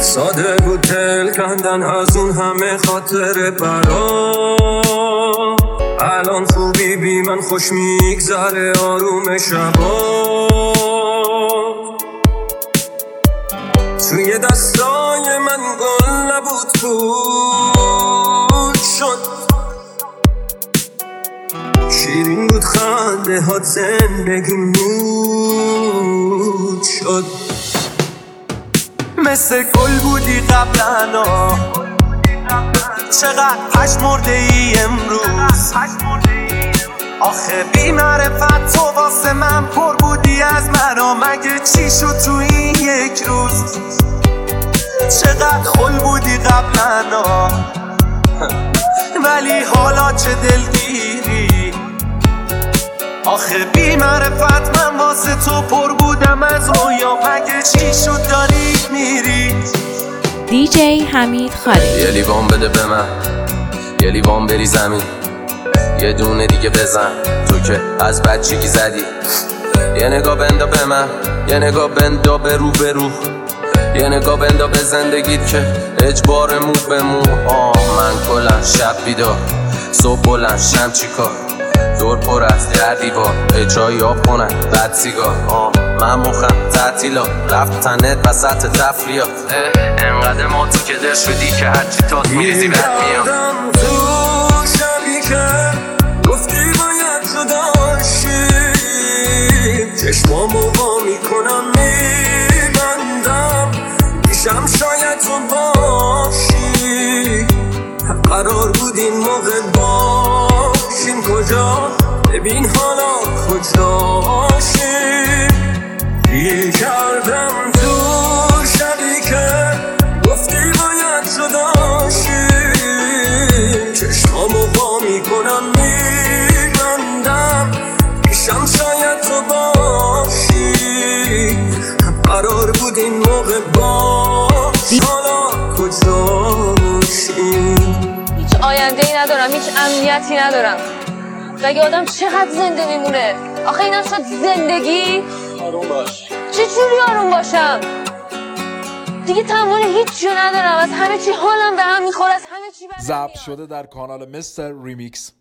ساده بود دل کندن از اون همه خاطر برا. الان خوبی بی من خوش میگذره آروم شبا. توی دستای من گل نبود بود شد. شیرین بود خنده هات زندگی مود شد. مثل گل بودی قبلنا چقدر پشمرده ای امروز. آخه بی معرفت تو واسه من پر بودی از مرا. مگه چی شد تو این یک روز؟ چقدر خل بودی قبلنا ولی حالا چه دلگیری. آخه بی معرفت من واسه تو پر بودم از رویا. مگه چی شد داری میری؟ دیجی حمید خالقی. یه لیوان بده به من، یه لیوان بری زمین، یه دونه دیگه بزن تو که از بچگی زدی. یه نگاه بندا به من، یه نگاه بندا به رو به رو، یه نگاه بندا به زندگیت که اجبار مو به مو. من کلم شب بیدار، صبح بلند شم چیکار، دور پر از در دیوار، چای آب کنن بعد سیگار. من مخم تعطیلا رفتنت وسط تفریات. انقدر ما تو که در شدی که هرچی تاد میریزی بد میام. تو شبی که گفتی باید جداشی، چشمامو وا میکنم میبندم، پیشم شاید تو باشی. قرار بود این موقع باشیم کجا، ببین حالا کجاشیم. گیر کردم تو شبی که گفتی باید جداشی، چشمامو وا میکنم میبندم، پیشم شاید تو باشی. قرار بود این موقع باشی، حالا کجاشیم. هیچ آینده‌ای ندارم، هیچ امنیتی ندارم. مگه آدم چقدر زنده میمونه؟ آخه اینم شد زندگی؟ آروم باش. چجوری آروم باشم؟ دیگه تمام هیچ جو ندارم، از همه چی حالم به هم میخوره، از همه چی ضبط شده در کانال مستر ریمیکس.